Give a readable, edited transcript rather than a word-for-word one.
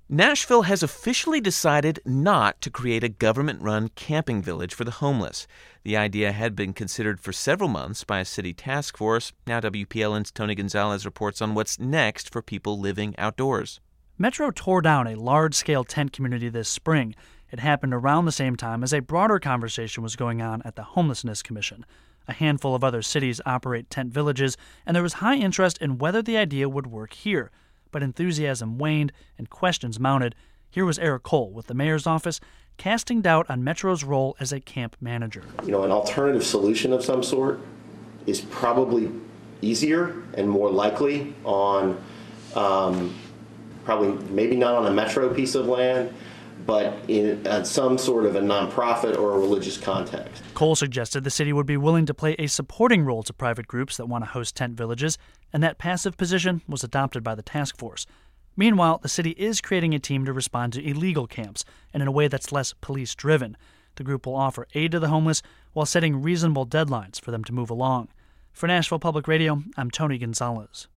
Nashville has officially decided not to create a government-run camping village for the homeless. The idea had been considered for several months by a city task force. Now WPLN's Tony Gonzalez reports on what's next for people living outdoors. Metro tore down a large-scale tent community this spring. It happened around the same time as a broader conversation was going on at the Homelessness Commission. A handful of other cities operate tent villages, and there was high interest in whether the idea would work here. But enthusiasm waned and questions mounted. Here was Eric Cole with the mayor's office, casting doubt on Metro's role as a camp manager. An alternative solution of some sort is probably easier and more likely on, maybe not on a Metro piece of land, but in some sort of a nonprofit or a religious context. Cole suggested the city would be willing to play a supporting role to private groups that want to host tent villages, and that passive position was adopted by the task force. Meanwhile, the city is creating a team to respond to illegal camps, and in a way that's less police-driven. The group will offer aid to the homeless while setting reasonable deadlines for them to move along. For Nashville Public Radio, I'm Tony Gonzalez.